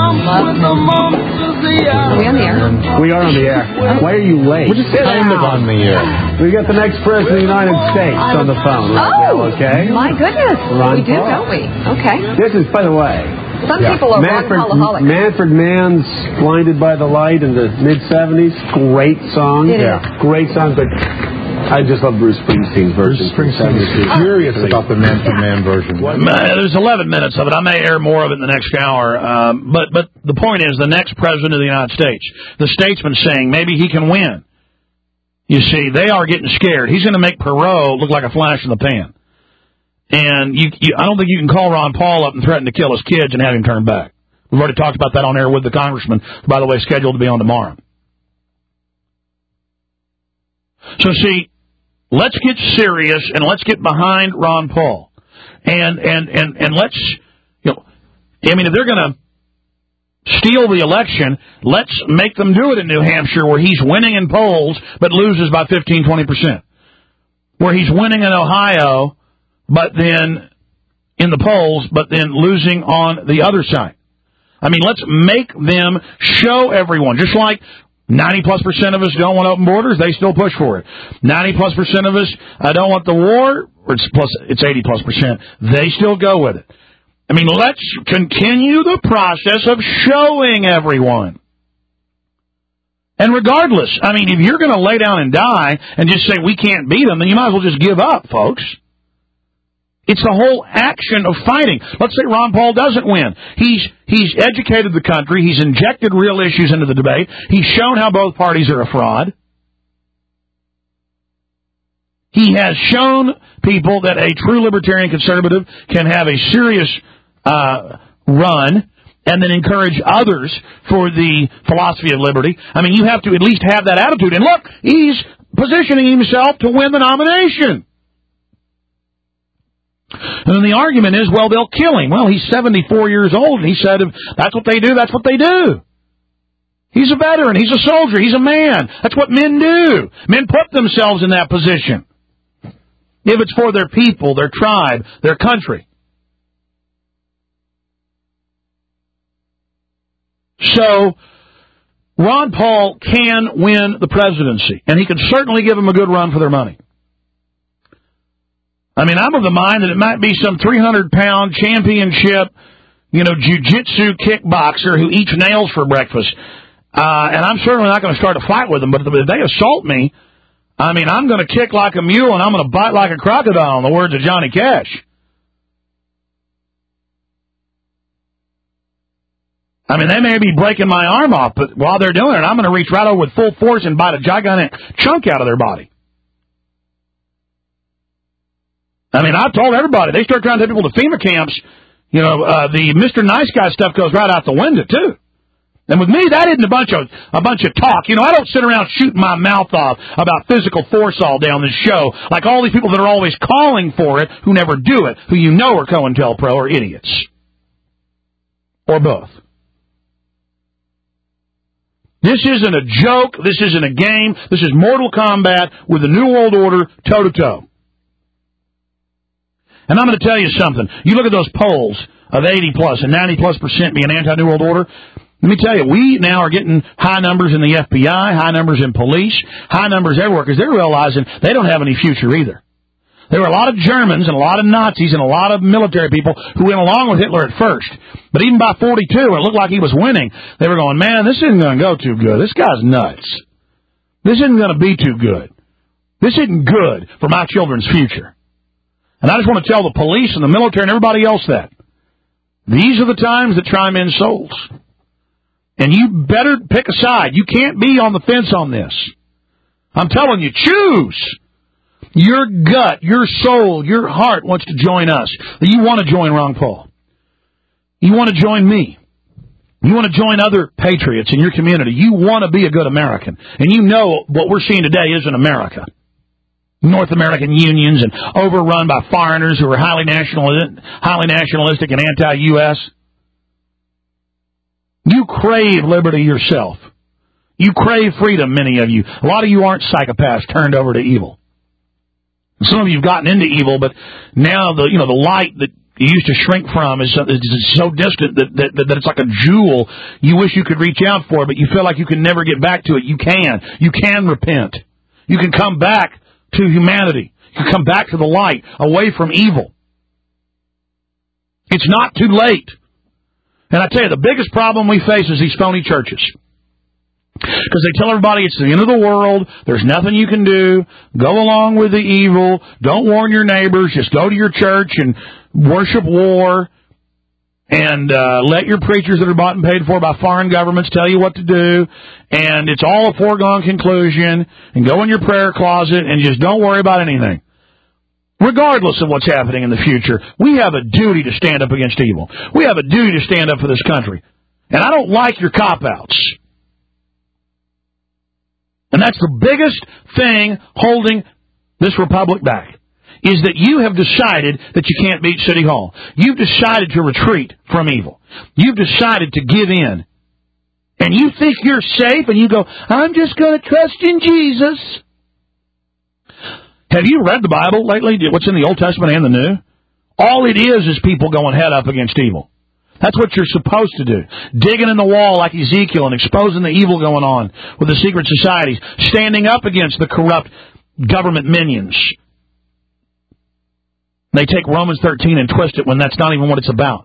on the air? We are on the air. Why are you late? We're just kind of on the air. We got the next president of the United States on the phone right now, okay? My goodness. Ron we do, Paul. don't we? Okay. This is, by the way, Some people are Ron-Paulaholics. Manfred Mann's Blinded by the Light in the mid-'70s. Great song. It is. Great song, but I just love Bruce Springsteen's version. Bruce Springsteen is furious about the Manfred Mann version. There's 11 minutes of it. I may air more of it in the next hour. But the point is, the next president of the United States, the statesman saying maybe he can win. You see, they are getting scared. He's going to make Perot look like a flash in the pan. And I don't think you can call Ron Paul up and threaten to kill his kids and have him turn back. We've already talked about that on air with the congressman, by the way, scheduled to be on tomorrow. So see, let's get serious and let's get behind Ron Paul. And let's, I mean, if they're going to steal the election, let's make them do it in New Hampshire where he's winning in polls but loses by 15-20%. Where he's winning in Ohio but then in the polls but then losing on the other side. I mean, let's make them show everyone, just like 90+% of us don't want open borders. They still push for it. 90+% of us don't want the war. Or it's 80+%. They still go with it. I mean, let's continue the process of showing everyone. And regardless, I mean, if you're going to lay down and die and just say we can't beat them, then you might as well just give up, folks. It's the whole action of fighting. Let's say Ron Paul doesn't win. He's educated the country. He's injected real issues into the debate. He's shown how both parties are a fraud. He has shown people that a true libertarian conservative can have a serious run and then encourage others for the philosophy of liberty. I mean, you have to at least have that attitude. And look, he's positioning himself to win the nomination. And then the argument is, well, they'll kill him. Well, he's 74 years old, and he said if that's what they do, that's what they do. He's a veteran. He's a soldier. He's a man. That's what men do. Men put themselves in that position. If it's for their people, their tribe, their country. So, Ron Paul can win the presidency, and he can certainly give them a good run for their money. I mean, I'm of the mind that it might be some 300-pound championship, jiu-jitsu kickboxer who eats nails for breakfast. And I'm certainly not going to start a fight with them, but if they assault me, I mean, I'm going to kick like a mule and I'm going to bite like a crocodile, in the words of Johnny Cash. I mean, they may be breaking my arm off, but while they're doing it, I'm going to reach right over with full force and bite a gigantic chunk out of their body. I mean, I've told everybody, they start trying to take people to FEMA camps, the Mr. Nice Guy stuff goes right out the window, too. And with me, that isn't a bunch of talk. I don't sit around shooting my mouth off about physical force all day on this show, like all these people that are always calling for it, who never do it, who are COINTELPRO, are idiots. or both? This isn't a joke. This isn't a game. This is Mortal Kombat with the New World Order toe-to-toe. And I'm going to tell you something. You look at those polls of 80-plus and 90-plus% being anti-New World Order. Let me tell you, we now are getting high numbers in the FBI, high numbers in police, high numbers everywhere, because they're realizing they don't have any future either. There were a lot of Germans and a lot of Nazis and a lot of military people who went along with Hitler at first. But even by 42, when it looked like he was winning, they were going, man, this isn't going to go too good. This guy's nuts. This isn't going to be too good. This isn't good for my children's future. And I just want to tell the police and the military and everybody else that. These are the times that try men's souls. And you better pick a side. You can't be on the fence on this. I'm telling you, choose. Your gut, your soul, your heart wants to join us. You want to join Ron Paul. You want to join me. You want to join other patriots in your community. You want to be a good American. And you know what we're seeing today isn't America. North American unions and overrun by foreigners who are highly nationalistic and anti-U.S. You crave liberty yourself. You crave freedom, many of you. A lot of you aren't psychopaths turned over to evil. Some of you have gotten into evil, but now the light that you used to shrink from is so distant that it's like a jewel you wish you could reach out for, but you feel like you can never get back to it. You can. You can repent. You can come back to humanity. You can come back to the light, away from evil. It's not too late. And I tell you, the biggest problem we face is these phony churches. Because they tell everybody it's the end of the world, there's nothing you can do, go along with the evil, don't warn your neighbors, just go to your church and worship war, and let your preachers that are bought and paid for by foreign governments tell you what to do, and it's all a foregone conclusion, and go in your prayer closet and just don't worry about anything. Regardless of what's happening in the future, we have a duty to stand up against evil. We have a duty to stand up for this country. And I don't like your cop-outs. And that's the biggest thing holding this republic back, is that you have decided that you can't beat City Hall. You've decided to retreat from evil. You've decided to give in. And you think you're safe, and you go, I'm just going to trust in Jesus. Have you read the Bible lately? What's in the Old Testament and the New? All it is people going head up against evil. That's what you're supposed to do. Digging in the wall like Ezekiel and exposing the evil going on with the secret societies. Standing up against the corrupt government minions. They take Romans 13 and twist it when that's not even what it's about.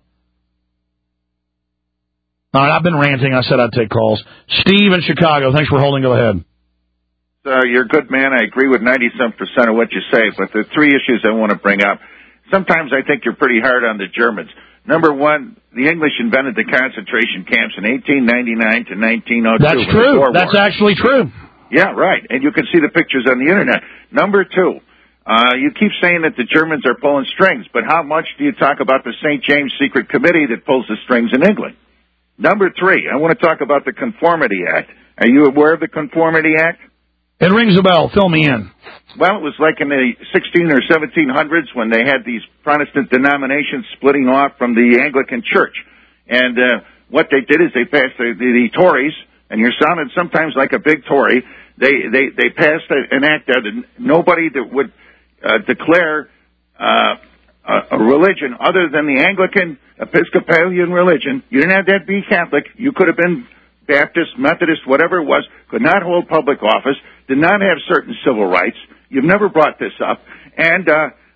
All right, I've been ranting. I said I'd take calls. Steve in Chicago, thanks for holding. Go ahead. You're a good man. I agree with 97% of what you say, but the three issues I want to bring up. Sometimes I think you're pretty hard on the Germans. Number one, the English invented the concentration camps in 1899 to 1902. That's true. That's actually true. Yeah, right. And you can see the pictures on the Internet. Number two, you keep saying that the Germans are pulling strings, but how much do you talk about the St. James Secret Committee that pulls the strings in England? Number three, I want to talk about the Conformity Act. Are you aware of the Conformity Act? It rings a bell. Fill me in. Well, it was like in the 16 or 1700s when they had these Protestant denominations splitting off from the Anglican Church. And what they did is they passed the Tories, and you're sounding sometimes like a big Tory. They passed an act that nobody that would declare a religion other than the Anglican Episcopalian religion. You didn't have to be Catholic. You could have been Baptist, Methodist, whatever it was, could not hold public office, did not have certain civil rights. You've never brought this up. And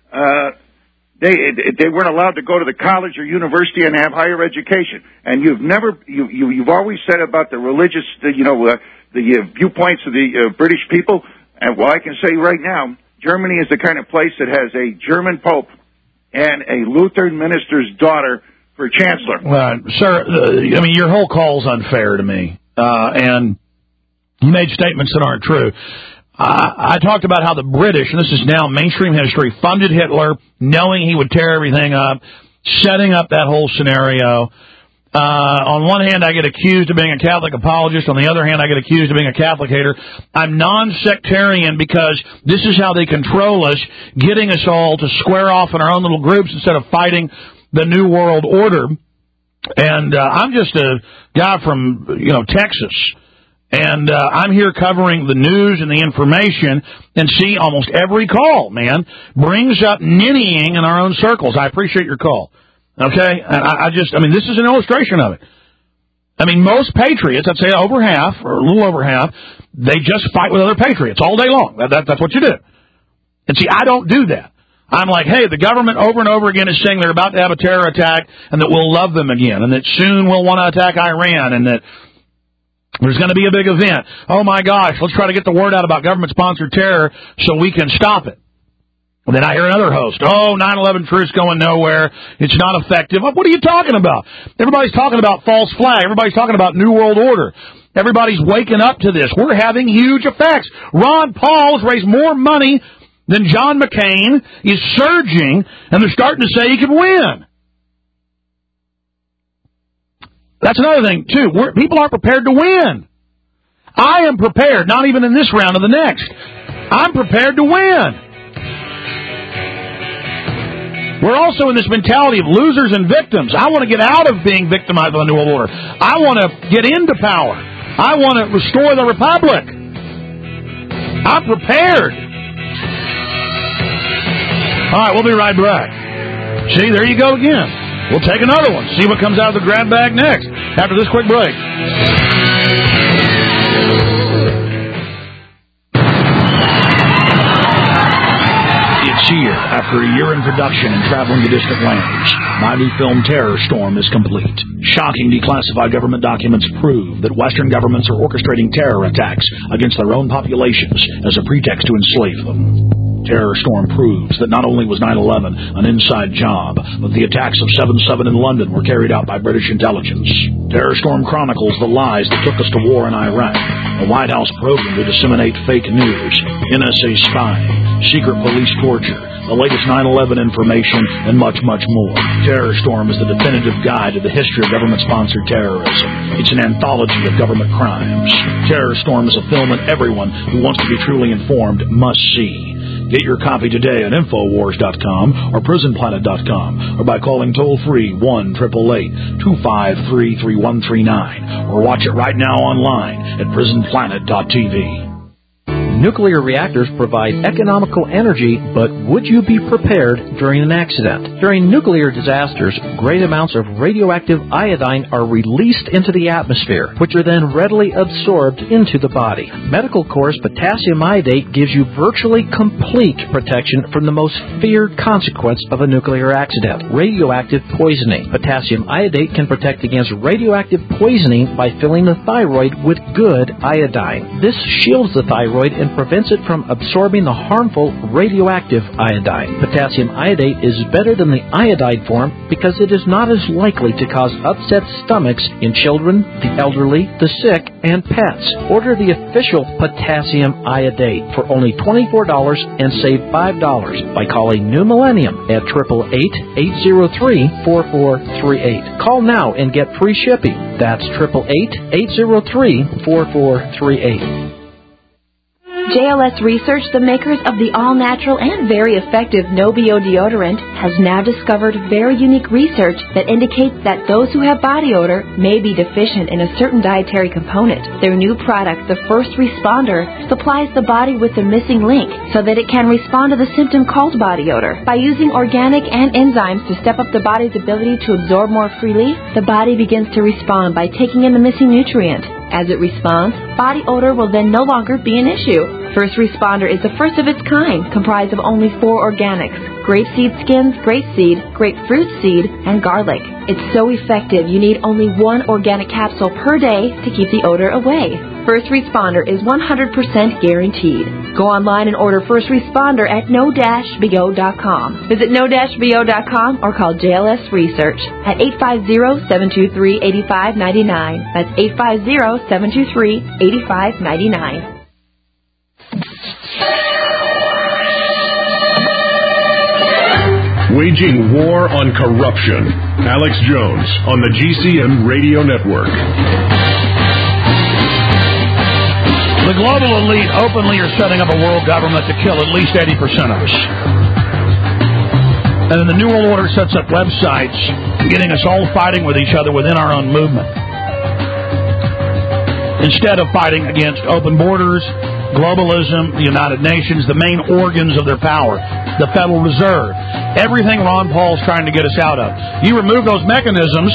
they weren't allowed to go to the college or university and have higher education. And you've always said about the religious, the viewpoints of the British people. And well, I can say right now, Germany is the kind of place that has a German Pope and a Lutheran minister's daughter for chancellor. Well, sir, I mean, your whole call's unfair to me. And you made statements that aren't true. I talked about how the British, and this is now mainstream history, funded Hitler, knowing he would tear everything up, setting up that whole scenario. On one hand, I get accused of being a Catholic apologist. On the other hand, I get accused of being a Catholic hater. I'm non-sectarian because this is how they control us, getting us all to square off in our own little groups instead of fighting the New World Order. And I'm just a guy from, Texas. And I'm here covering the news and the information and see almost every call, man, brings up ninnying in our own circles. I appreciate your call. Okay? And this is an illustration of it. I mean, most patriots, I'd say over half, or a little over half, they just fight with other patriots all day long. That's what you do. And see, I don't do that. I'm like, hey, the government over and over again is saying they're about to have a terror attack and that we'll love them again and that soon we'll want to attack Iran and that there's going to be a big event. Oh, my gosh, let's try to get the word out about government-sponsored terror so we can stop it. And then I hear another host, 9/11 truth's going nowhere. It's not effective. What are you talking about? Everybody's talking about false flag. Everybody's talking about New World Order. Everybody's waking up to this. We're having huge effects. Ron Paul has raised more money than John McCain. Is surging, and they're starting to say he could win. That's another thing, too. People aren't prepared to win. I am prepared, not even in this round or the next. I'm prepared to win. We're also in this mentality of losers and victims. I want to get out of being victimized by the New World Order. I want to get into power. I want to restore the Republic. I'm prepared. All right, we'll be right back. See, there you go again. We'll take another one. See what comes out of the grab bag next after this quick break. It's here. After a year in production and traveling to distant lands, my new film Terror Storm is complete. Shocking declassified government documents prove that Western governments are orchestrating terror attacks against their own populations as a pretext to enslave them. Terror Storm proves that not only was 9/11 an inside job, but the attacks of 7/7 in London were carried out by British intelligence. Terror Storm chronicles the lies that took us to war in Iraq, a White House program to disseminate fake news, NSA spying, secret police torture, the latest 9/11 information, and much, much more. Terror Storm is the definitive guide to the history of government-sponsored terrorism. It's an anthology of government crimes. Terror Storm is a film that everyone who wants to be truly informed must see. Get your copy today at Infowars.com or PrisonPlanet.com or by calling toll-free 1-888-253-3139 or watch it right now online at PrisonPlanet.tv. Nuclear reactors provide economical energy, but would you be prepared during an accident? During nuclear disasters, great amounts of radioactive iodine are released into the atmosphere, which are then readily absorbed into the body. Medical Corps potassium iodate gives you virtually complete protection from the most feared consequence of a nuclear accident, radioactive poisoning. Potassium iodate can protect against radioactive poisoning by filling the thyroid with good iodine. This shields the thyroid and prevents it from absorbing the harmful radioactive iodine. Potassium iodate is better than the iodide form because it is not as likely to cause upset stomachs in children, the elderly, the sick, and pets. Order the official potassium iodate for only $24 and save $5 by calling New Millennium at 888-803-4438. Call now and get free shipping. That's 888-803-4438. JLS Research, the makers of the all-natural and very effective No-BO deodorant, has now discovered very unique research that indicates that those who have body odor may be deficient in a certain dietary component. Their new product, the First Responder, supplies the body with the missing link so that it can respond to the symptom called body odor. By using organic and enzymes to step up the body's ability to absorb more freely, the body begins to respond by taking in the missing nutrient. As it responds, body odor will then no longer be an issue. First Responder is the first of its kind, comprised of only 4 organics: grapeseed skins, grapeseed, grapefruit seed, and garlic. It's so effective you need only 1 organic capsule per day to keep the odor away. First Responder is 100% guaranteed. Go online and order First Responder at no-bo.com. Visit no-bo.com or call JLS Research at 850-723-8599. That's 850-723-8599. Waging war on corruption. Alex Jones on the GCN Radio Network. The global elite openly are setting up a world government to kill at least 80% of us. And then the New World Order sets up websites getting us all fighting with each other within our own movement. Instead of fighting against open borders, globalism, the United Nations, the main organs of their power, the Federal Reserve, everything Ron Paul's trying to get us out of. You remove those mechanisms,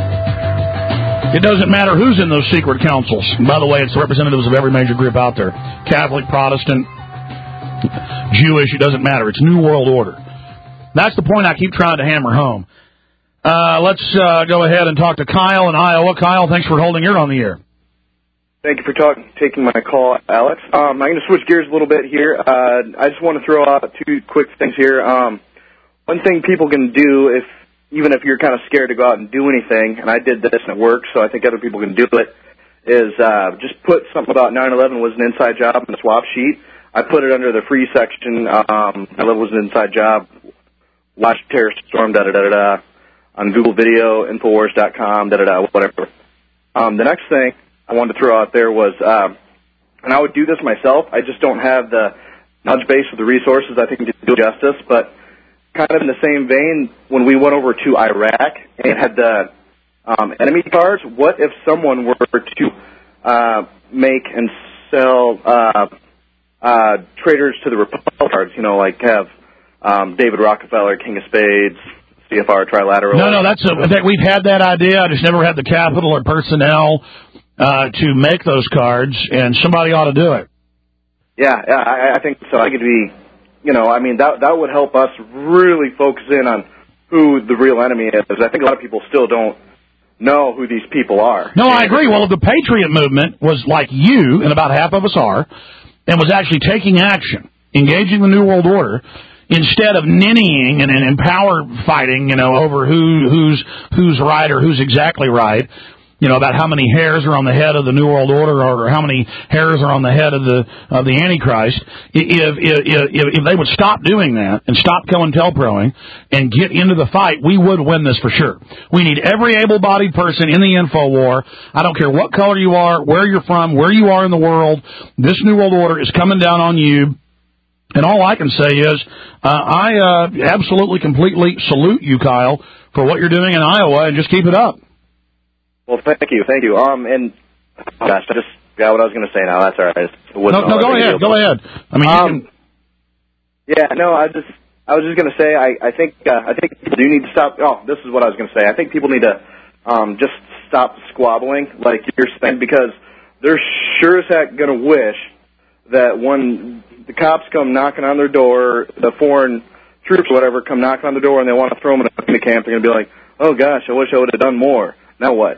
it doesn't matter who's in those secret councils. By the way, it's the representatives of every major group out there. Catholic, Protestant, Jewish, it doesn't matter. It's New World Order. That's the point I keep trying to hammer home. Let's go ahead and talk to Kyle in Iowa. Kyle, thanks for holding your on the air. Thank you for taking my call, Alex. I'm going to switch gears a little bit here. I just want to throw out two quick things here. One thing people can do, even if you're kind of scared to go out and do anything, and I did this and it worked, so I think other people can do it, is just put something about 9/11 was an inside job in the swap sheet. I put it under the free section. 9/11 was an inside job. Watch terrorist storm, da-da-da-da-da, on Google Video, Infowars.com, da-da-da, whatever. The next thing I wanted to throw out there was, and I would do this myself, I just don't have the knowledge base or the resources, I think, to do justice, but kind of in the same vein, when we went over to Iraq and had the enemy cards, what if someone were to make and sell traders to the Republic cards, like have David Rockefeller, King of Spades, CFR, Trilateral? No, we've had that idea. I just never had the capital or personnel to make those cards, and somebody ought to do it. Yeah, I think so. I could be, that would help us really focus in on who the real enemy is. I think a lot of people still don't know who these people are. No, I agree. Well, if the Patriot movement was like you, and about half of us are, and was actually taking action, engaging the New World Order, instead of ninnying and power fighting, over who's right or who's exactly right, about how many hairs are on the head of the New World Order or how many hairs are on the head of the Antichrist. If they would stop doing that and stop COINTELPROing and get into the fight, we would win this for sure. We need every able-bodied person in the info war. I don't care what color you are, where you're from, where you are in the world. This New World Order is coming down on you. And all I can say is, I absolutely, completely salute you, Kyle, for what you're doing in Iowa, and just keep it up. Well, thank you. And gosh, I just got what I was going to say now. That's all right. No, go ahead. I mean, I was just going to say, I think people do need to stop. Oh, this is what I was going to say. I think people need to just stop squabbling, like you're saying, because they're sure as heck going to wish that when the cops come knocking on their door, the foreign troops or whatever come knocking on the door and they want to throw them in a camp, they're going to be like, oh gosh, I wish I would have done more. Now what?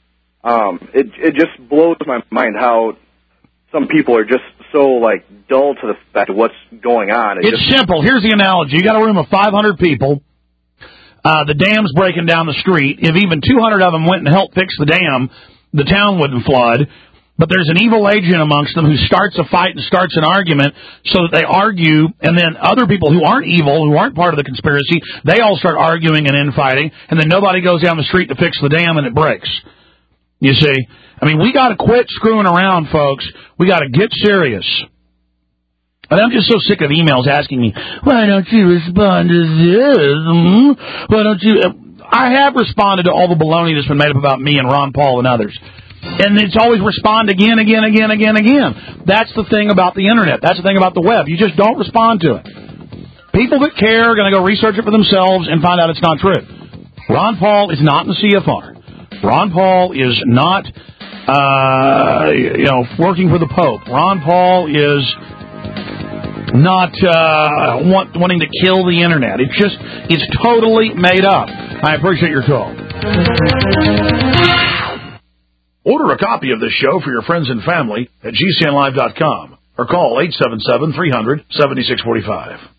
It just blows my mind how some people are just so dull to the fact of what's going on. It's simple. Here's the analogy. You got a room of 500 people. The dam's breaking down the street. If even 200 of them went and helped fix the dam, the town wouldn't flood. But there's an evil agent amongst them who starts a fight and starts an argument so that they argue, and then other people who aren't evil, who aren't part of the conspiracy, they all start arguing and infighting, and then nobody goes down the street to fix the dam and it breaks. You see? I mean, we got to quit screwing around, folks. We got to get serious. And I'm just so sick of emails asking me, why don't you respond to this? Why don't you? I have responded to all the baloney that's been made up about me and Ron Paul and others. And it's always respond again. That's the thing about the Internet. That's the thing about the web. You just don't respond to it. People that care are going to go research it for themselves and find out it's not true. Ron Paul is not in the CFR. Ron Paul is not, working for the Pope. Ron Paul is not wanting to kill the Internet. It's totally made up. I appreciate your call. Order a copy of this show for your friends and family at GCNlive.com or call 877-300-7645.